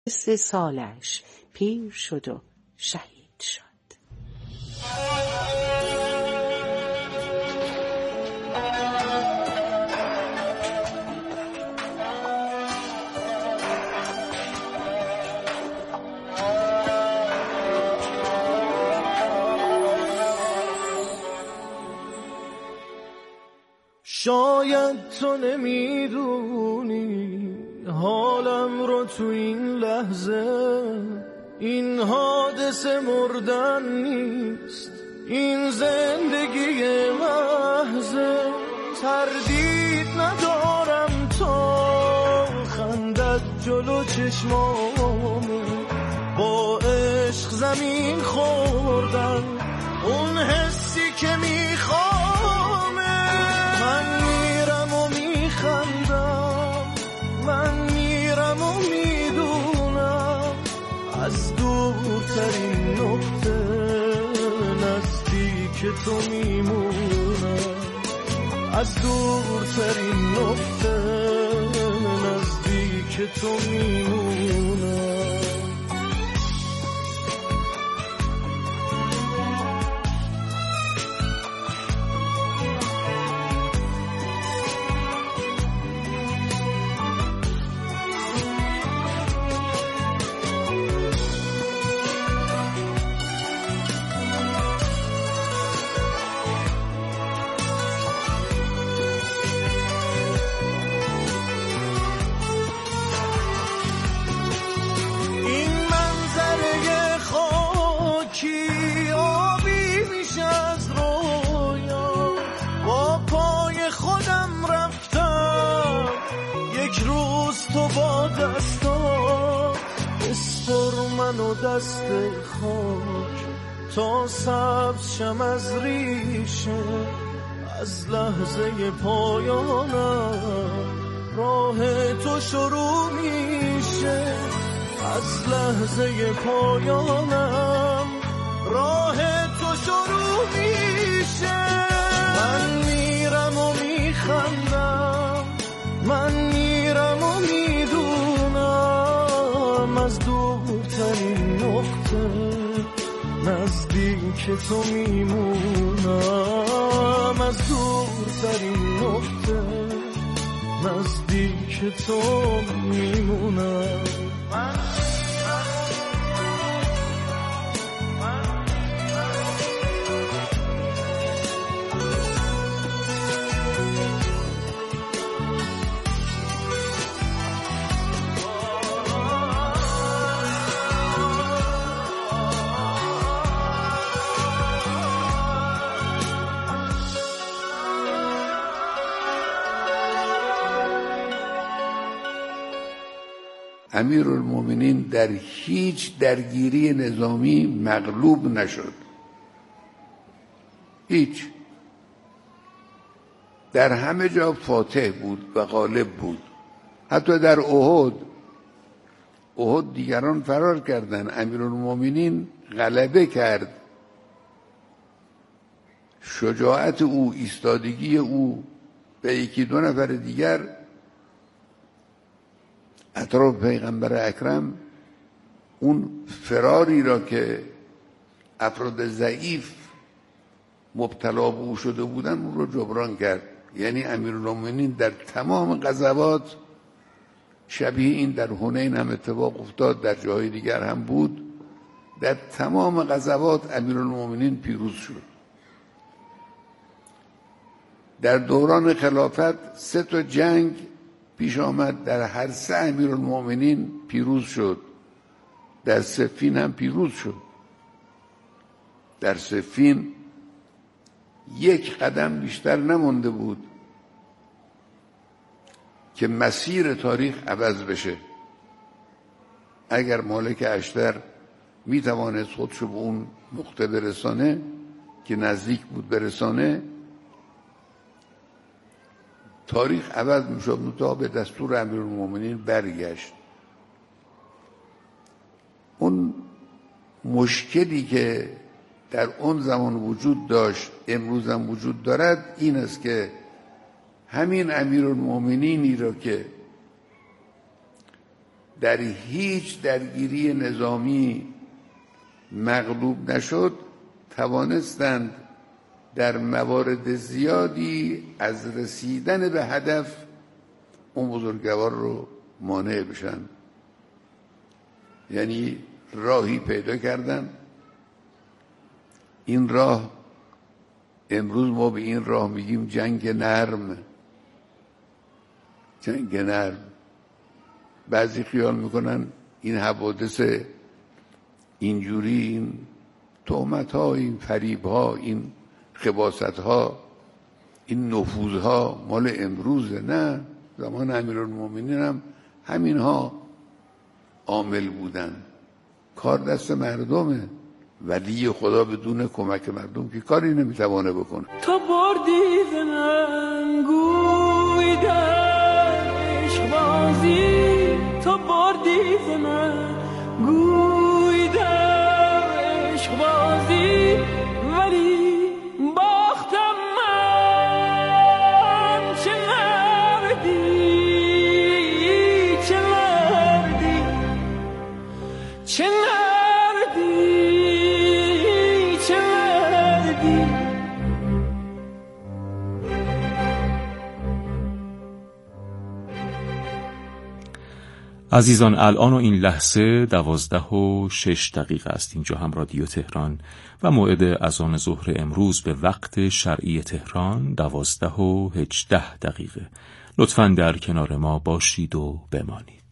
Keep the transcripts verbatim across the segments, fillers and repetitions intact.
سه سالش پیر شد و شهید شد. شاید تو نمیدونی حالم رو تو این لحظه، این حادثه مردن نیست، این زندگی محضه. تردید ندارم تا خندت جلو چشمامه، با عشق زمین خوردن اون حسی که میخوامه. من میرم و میخندم، من میرم و میدونم، از دورترین نقطه نزدیک تو میمونم، از دورترین نقطه نزدیک تو میمونم. و دست خاک تا سبز شم از ریشه، از لحظه پایانم راه تو شروع میشه، از لحظه پایانم راه تو شروع میشه. من میرم و میخندم، من میرم و میدونم، از دورترین نقطه نزدیک تو میمونم، از دورترین نقطه نزدیک تو میمونم. امیرالمومنین در هیچ درگیری نظامی مغلوب نشد، هیچ، در همه جا فاتح بود و غالب بود. حتی در احد احد دیگران فرار کردند، امیرالمومنین غلبه کرد. شجاعت او، ایستادگی او به یکی دو نفر دیگر اطراف پیغمبر اکرم اون فراری را که افراد ضعیف مبتلا به او شده بودن اون رو جبران کرد. یعنی امیرالمومنین در تمام غزوات، شبیه این در حنین هم اتفاق افتاد، در جاهای دیگر هم بود، در تمام غزوات امیرالمومنین پیروز شد. در دوران خلافت سه تا جنگ پیش آمد، در هر سه امیرالمومنین پیروز شد. در صفین هم پیروز شد. در صفین یک قدم بیشتر نمانده بود که مسیر تاریخ عوض بشه. اگر مالک اشتر می توانست خودشو به اون نقطه برسانه که نزدیک بود برسانه، تاریخ عوض می شد، تا به دستور امیرالمومنین برگشت. اون مشکلی که در اون زمان وجود داشت، امروز هم وجود دارد، این است که همین امیرالمومنینی را که در هیچ درگیری نظامی مغلوب نشد، توانستند در موارد زیادی از رسیدن به هدف اون بزرگوار رو مانع بشن. یعنی راهی پیدا کردن. این راه امروز ما به این راه میگیم جنگ نرم. جنگ نرم. بعضی خیال میکنن این حوادث اینجوری، این تهمت ها، این فریب ها، این خباثت ها، این نفوذ ها مال امروزه. نه، زمان امیرالمومنین هم همین ها عامل بودن. کار دست مردمه. ولی خدا بدون کمک مردم که کاری نمیتوانه بکنه. تو بردی ز من گوی در عشق بازی، تو بردی ز من گوی در عشق بازی، ولی باختم من. چه مردی، چه مردی، چه مردی، چه مردی. عزیزان، الان و این لحظه دوازده و شش دقیقه است. اینجا هم رادیو تهران و موعد اذان ظهر امروز به وقت شرعی تهران دوازده و هجده دقیقه. لطفاً در کنار ما باشید و بمانید.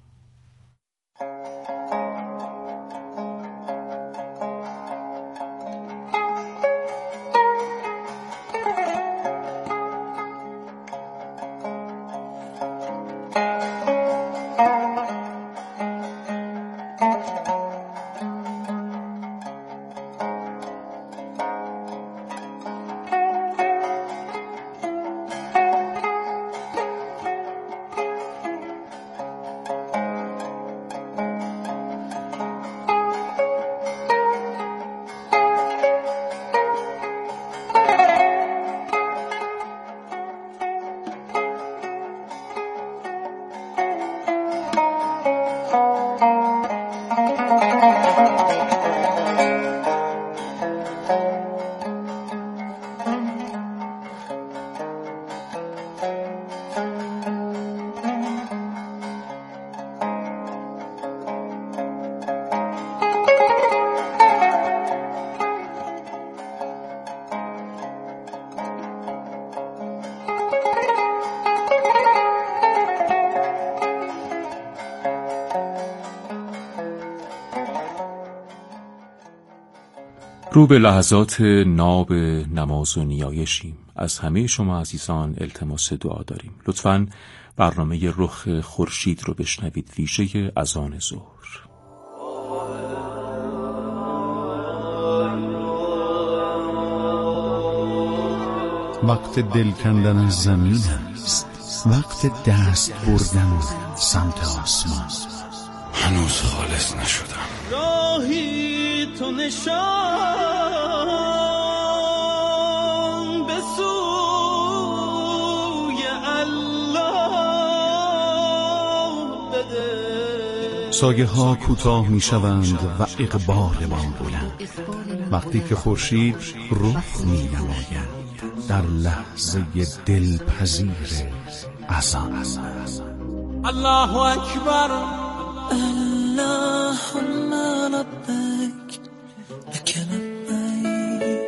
رو به لحظات ناب نماز و نیایشیم. از همه شما عزیزان التماس دعا داریم. لطفاً برنامه رخ خورشید رو بشنوید، ویژه اذان ظهر. وقت دل کندن از زمین است، وقت دست بردن سمت آسمان. هنوز خالص نشدم. راهی تو نشان به سوی الله بده. سایه ها کوتاه می شوند و اقبال ما بلند، وقتی که خورشید رخ می نماید در لحظه دلپذیر اذان. الله اکبر. اللهم لبیک لک لبیک،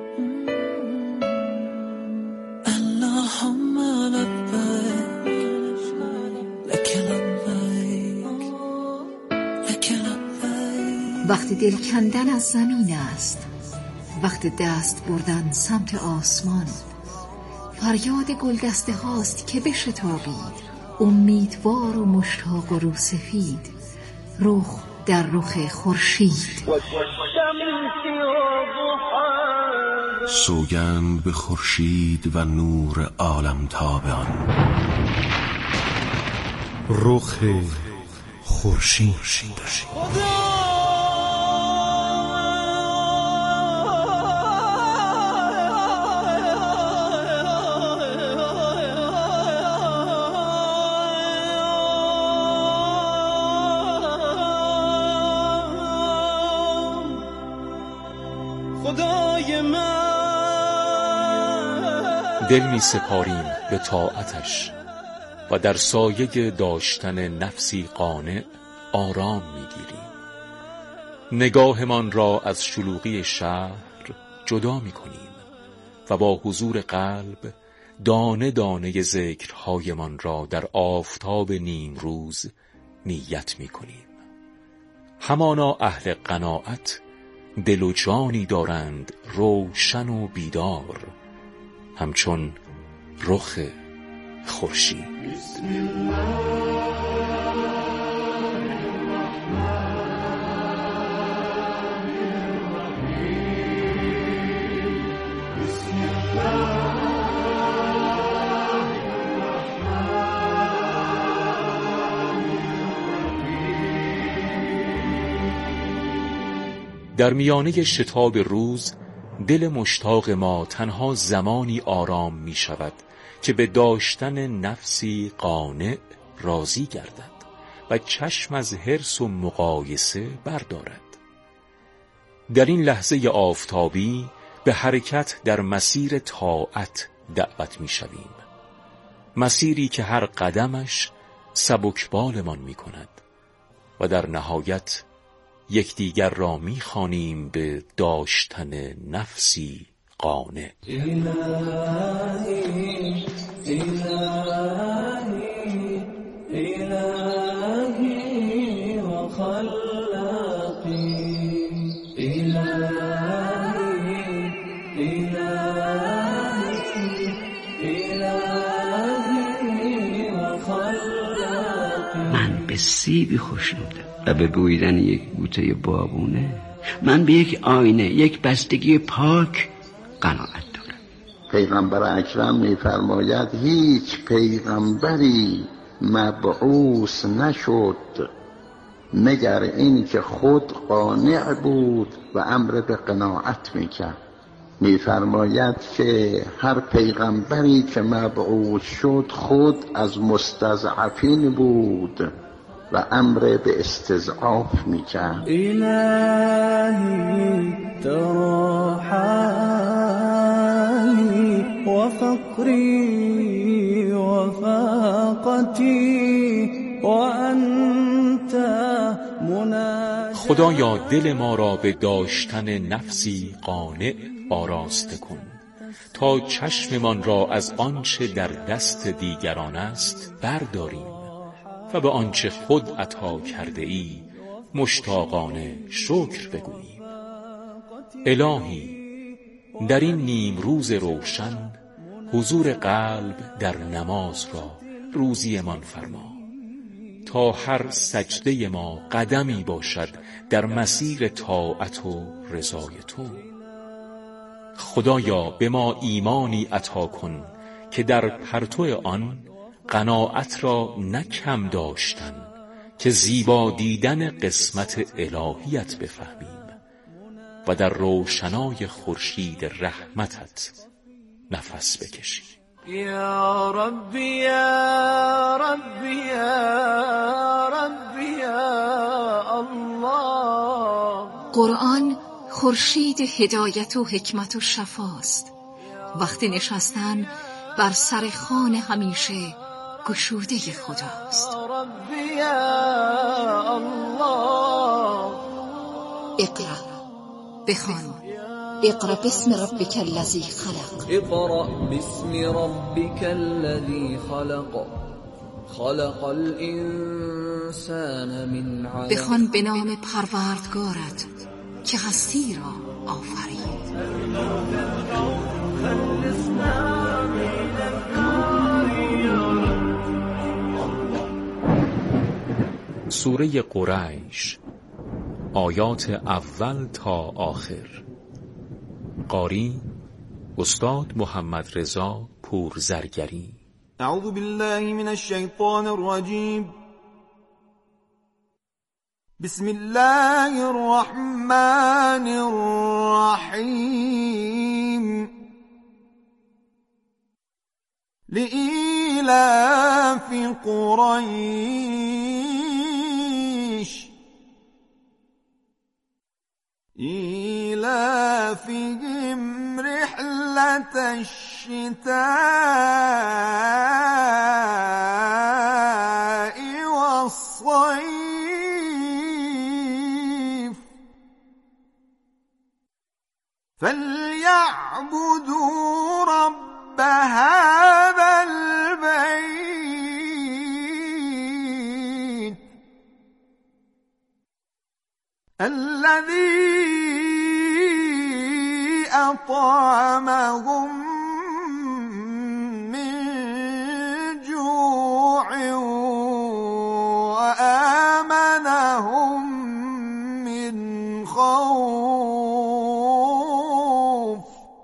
اللهم لبیک لک لبیک لک لبیک. وقت دل کندن از زمین است، وقت دست بردن سمت آسمان. فریاد گلدسته هاست که بشتابید، امیدوار و مشتاق و روسفید، رخ در رخ خورشید. سوگند به خورشید و نور عالم تابان. رخ خورشید. خدای من. دل می سپاریم به طاعتش و در سایه داشتن نفسی قانع آرام می گیریم. نگاهمان را از شلوغی شهر جدا می کنیم و با حضور قلب دانه دانه ذکرهایمان را در آفتاب نیم روز نیت می کنیم. همانا اهل قناعت دل و جانی دارند روشن و بیدار، همچون رخ خورشید. در میانه شتاب روز دل مشتاق ما تنها زمانی آرام می شود که به داشتن نفسی قانع راضی گردد و چشم از حرص و مقایسه بردارد. در این لحظه آفتابی به حرکت در مسیر طاعت دعوت می شویم، مسیری که هر قدمش سبکبالمان می کند و در نهایت یکدیگر را می‌خوانیم به داشتن نفسی قانع. الهی الهی الهی و خلاقی الهی الهی الهی و خلاقی. من به سیبی خوشنودم و به بویدن یک بوته بابونه. من به یک آینه، یک بستگی پاک قناعت دارم. پیغمبر اکرم می‌فرماید هیچ پیغمبری مبعوث نشد مگر این که خود قانع بود و امر به قناعت میکرد. می‌فرماید که هر پیغمبری که مبعوث شد خود از مستضعفین بود و امر به استضعاف میکرد. الهی ترا حالی و فقری و فاقتی و انت مناجاتی. خدایا دل ما را به داشتن نفسی قانع آراسته کن تا چشممان را از آنچه در دست دیگران است برداریم و به آنچه خود عطا کرده ای مشتاقانه شکر بگوییم. الهی در این نیم روز روشن حضور قلب در نماز را روزیمان فرما تا هر سجده ما قدمی باشد در مسیر طاعت و رضای تو. خدایا به ما ایمانی عطا کن که در پرتو آن قناعت را نکم داشتن که زیبا دیدن قسمت الهیت بفهمیم و در روشنای خورشید رحمتت نفس بکشیم. یا ربی یا ربی یا ربی یا الله. قرآن خورشید هدایت و حکمت و شفاست. وقتی نشستن بر سر خوان همیشه گشوده خداست. ربی یا الله. اقرأ، بخوان. اقرأ باسم ربک الذی خلق. اقرأ باسم ربک الذی خلق. خلق الانسان من علق. بخوان به نام پروردگارت که هستی را آفرید. سوره قریش، آیات اول تا آخر. قاری استاد محمد رضا پورزرگری. اعوذ بالله من الشیطان الرجیم. بسم الله الرحمن الرحیم. لإیلاف قریش ایلافهم فيهم رحلة الشتاء والصيف فليعبدوا رب هذا البيت الذي أطعمهم من جوع وآمنهم من خوف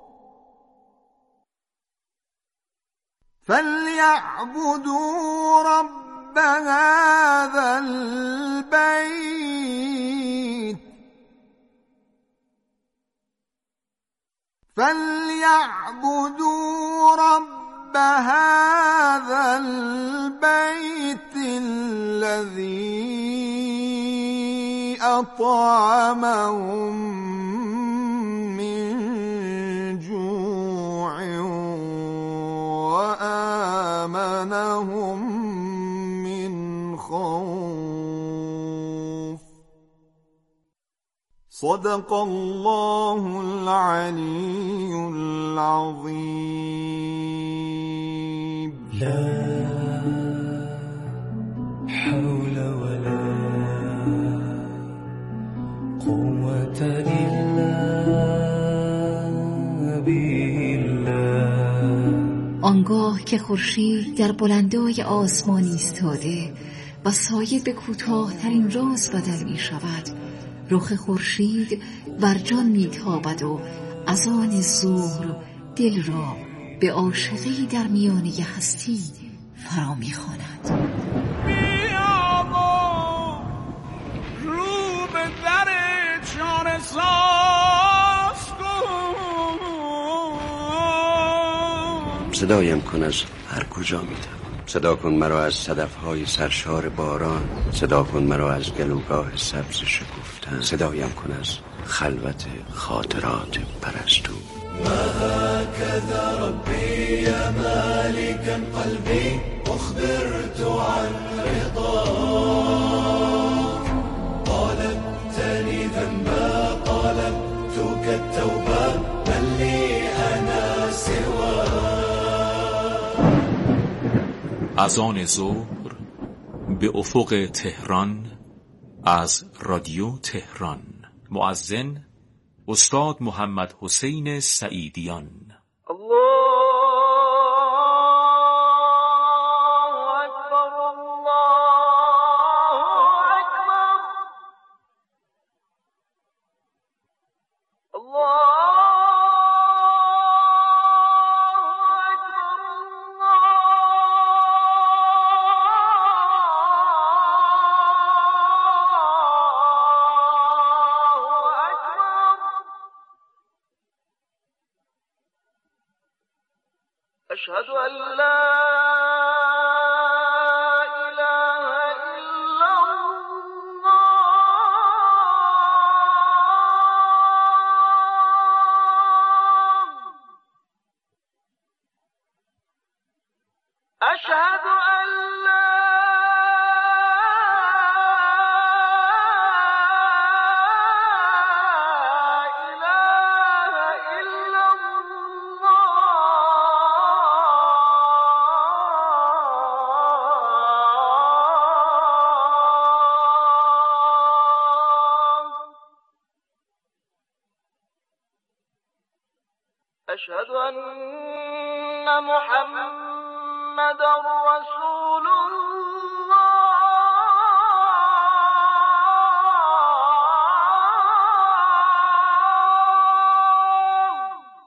فليعبدوا رب هذا البيت فليعبدوا رب هذا البيت الذي أطعمهم من جوع وآمنهم من خوف صدق الله العلي العظيم. لا حول ولا قوة إلا بالله. آنگاه که خورشید در بلندای آسمان ایستاده و سایه به کوتاه‌ترین راز بدل می شود، رخ خورشید بر جان میتابد و از آن ظهر دل را به عاشقی در میانه هستی فرا میخواند. بیا و رو به در چاره ساز کن. صدایم کن از هر کجا میتوان، صدا کن مرا از صدفهای سرشار باران، صدا کن مرا از گلوگاه سبز شکفتن، صدایم کن از خلوت خاطرات پرستو. هكذا ربي يا مالكا قلبي أخبرت عن رضاك طالبتني ذنبا طالبتك التوبة من لي أنا سواك. از آن ظهر به افق تهران از رادیو تهران. مؤذن استاد محمد حسین سعیدیان. أشهد أن لا إله إلا الله. أشهد أن لا أشهد أن محمد رسول الله.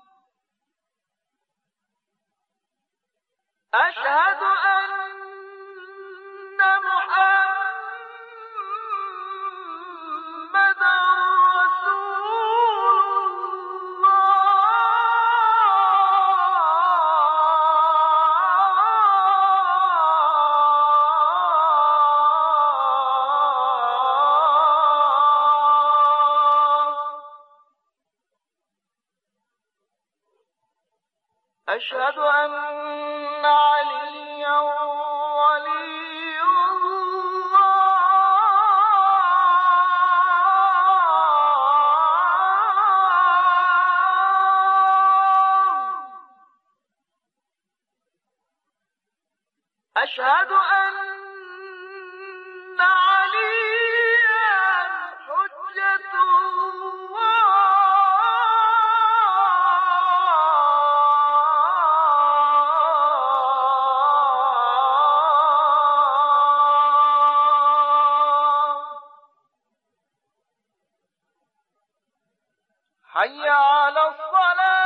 أشهد أن محمد رسول الله. أشهد أن عليا ولي الله أشهد أن عليا حجة الله حي على الصلاة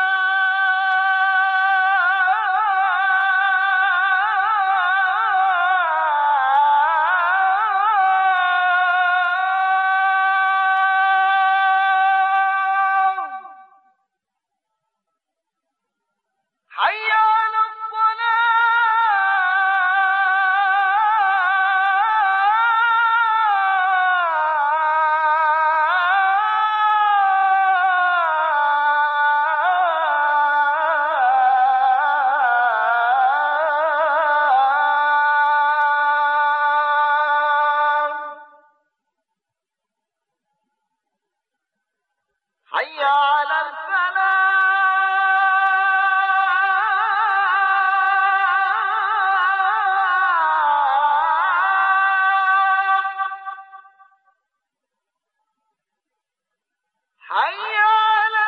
حي على حي على الفلاح حي على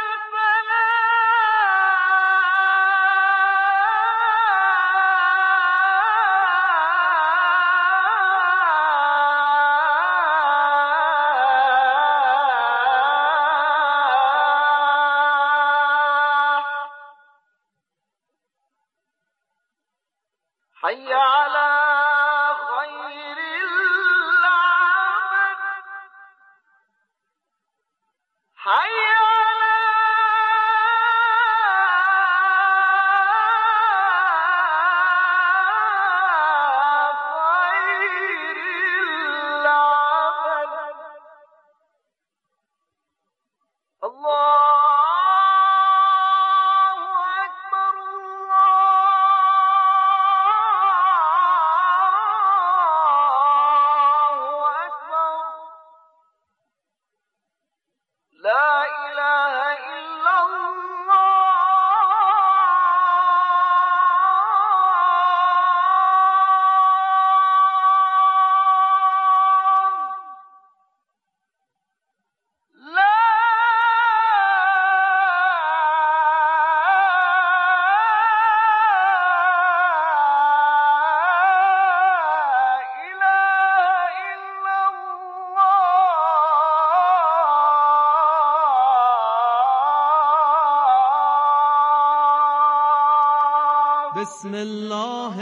حي على خير العمل حي على خير العمل الله لا إله إلا الله لا إله إلا بسم الله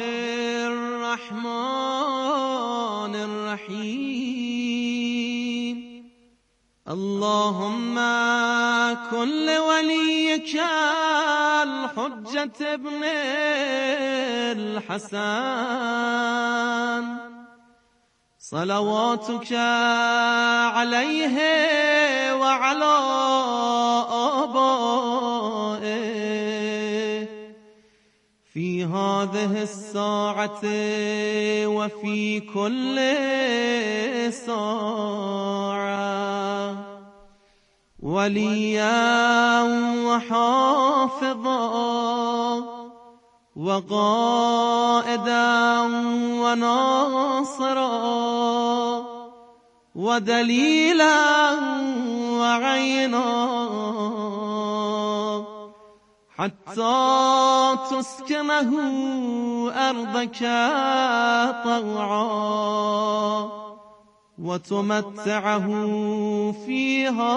الرحمن الرحيم اللهم كن لوليك الحجة ابن الحسن صلواتك عليه وعلى آبائه في هذه الساعة وفي كل ساعة وليا وحافظا وقائدا وناصرا ودليلا وعينا حتى تسكنه أرضك طوعا وتمتعه فيها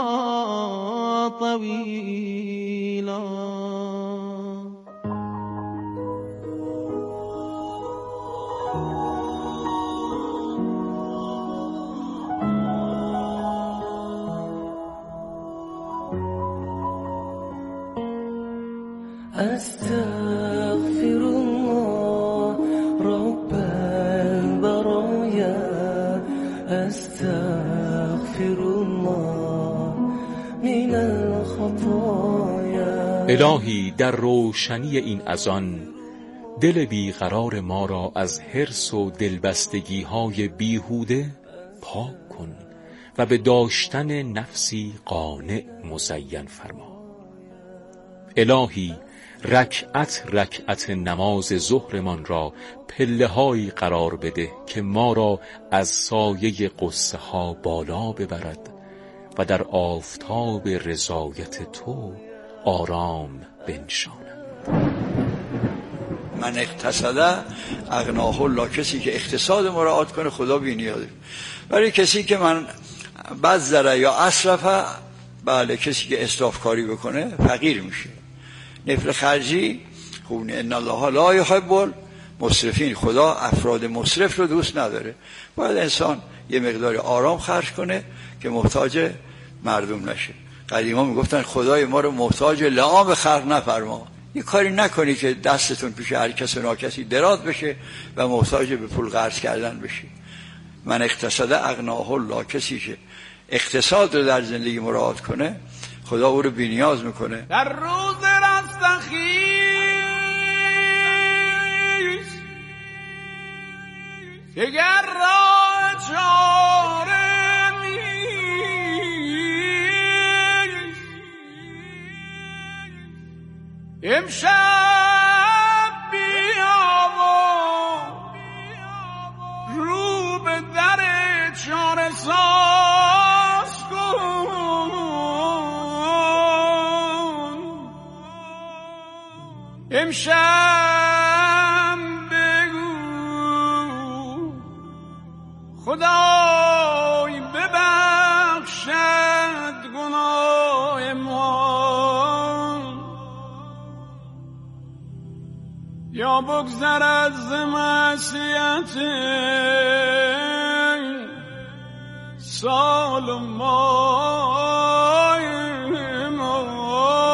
طويلا. أستغفر الله رب البرايا أستغفر الله من الخطايا. الهی در روشنی این اذان دل بیقرار ما را از حرص و دلبستگی های بیهوده پاک کن و به داشتن نفسی قانع مزین فرما. الهی رکعت رکعت نماز ظهرمان را پله های قرار بده که ما را از سایه قصه ها بالا ببرد و در آفتاب رضایت تو آرام بنشاند. من اقتصد اغناه الله، کسی که اقتصاد مراعات کنه خدا بی نیازه. برای کسی که من بذره یا اسرفه، بله کسی که اسراف کاری بکنه فقیر میشه. نفل خرجی خونه ان الله لا یحب المسرفین، خدا افراد مسرف رو دوست نداره. باید انسان یه مقدار آرام خرج کنه که محتاج مردم نشه. قدیما میگفتن خدای ما رو محتاج لعام خلق نفرما. یه کاری نکنی که دستتون پیش هر کس و ناکسی دراز بشه و محتاج به پول قرض کردن بشی. من اقتصد اغناه الله، کسی که اقتصاد رو در زندگی مراعات کنه خدا او رو بی‌نیاز میکنه. در روز رستخیز دیگر راه چاره نیست، امشب بیا و رو به در چاره ساز کن، امشب بگو خدای ببخشد گناه ما، یا بگذر از معصیت سال مای ما.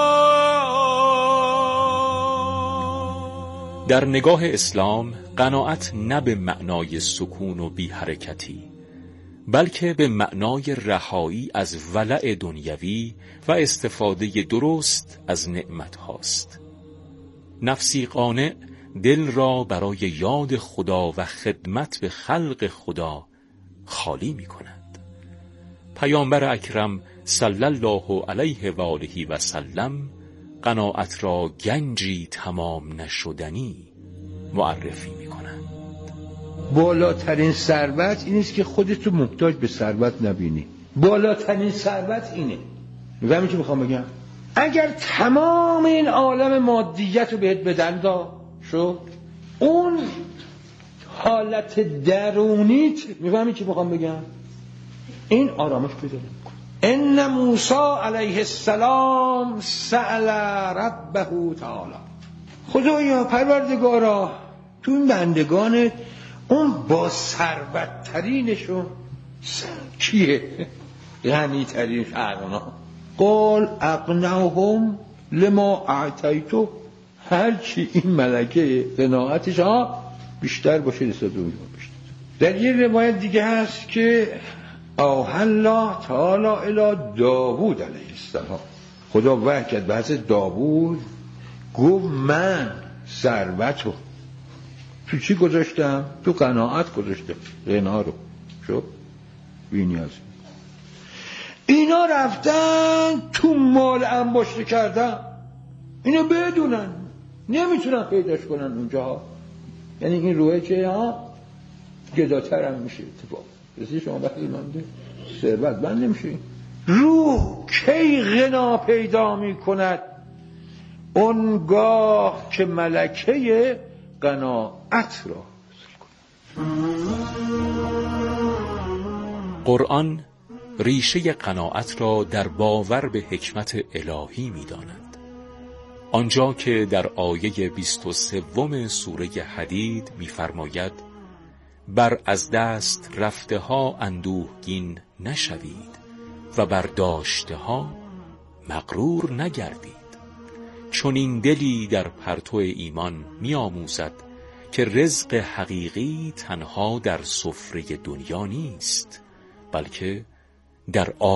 در نگاه اسلام قناعت نه به معنای سکون و بی حرکتی، بلکه به معنای رهایی از ولع دنیوی و استفاده درست از نعمت هاست. نفسی قانع دل را برای یاد خدا و خدمت به خلق خدا خالی می کند. پیامبر اکرم صلی الله علیه و آله و سلم قناعت را گنجی تمام نشدنی معرفی می کنند. بالاترین ثروت این است که خودتو محتاج به ثروت نبینی. بالاترین ثروت اینه. میگم چی میخوام بگم؟ اگر تمام این عالم مادیت رو بهت بدن دا شد، اون حالت درونیت، میفهمی چی میخوام بگم؟ این آرامش پیدا نمیکنه. ان موسی علیه السلام سأل ربه تعالی، خدایا پروردگارا تو این بندگانت اون با ثروت ترینشون کیه؟ غنی ترین اغنا. قال اقنعهم لما اعطیتو، هرچی این ملکه قناعتش ها بیشتر باشه نسبت به اون بیشتر. در یه روایت دیگه هست که اوحی الله تعالی الی داوود علیه السلام، خدا وحی کرد به حضرت داوود، گفت من ثروتو تو چی گذاشتم؟ تو قناعت گذاشتم، غنا رو شو بی نیاز. اینا رفتن تو مال انباشته کردن، اینو بدونن نمیتونن پیداش کنن اونجا. یعنی این روحه که ها گداتر هم میشه اتفاق. رسید شما وقتی منده ثروت بند نمیشه. روح کی غنا پیدا میکند؟ اونگاه که ملکه قناعت را قرآن ریشه قناعت را در باور به حکمت الهی می‌داند. آنجا که در آیه بیست و سوم سوره حدید می‌فرماید بر از دست رفته ها اندوهگین نشوید و بر داشته ها مغرور نگردید. چون این دلی در پرتو ایمان می‌آموزد که رزق حقیقی تنها در سفره دنیا نیست، بلکه در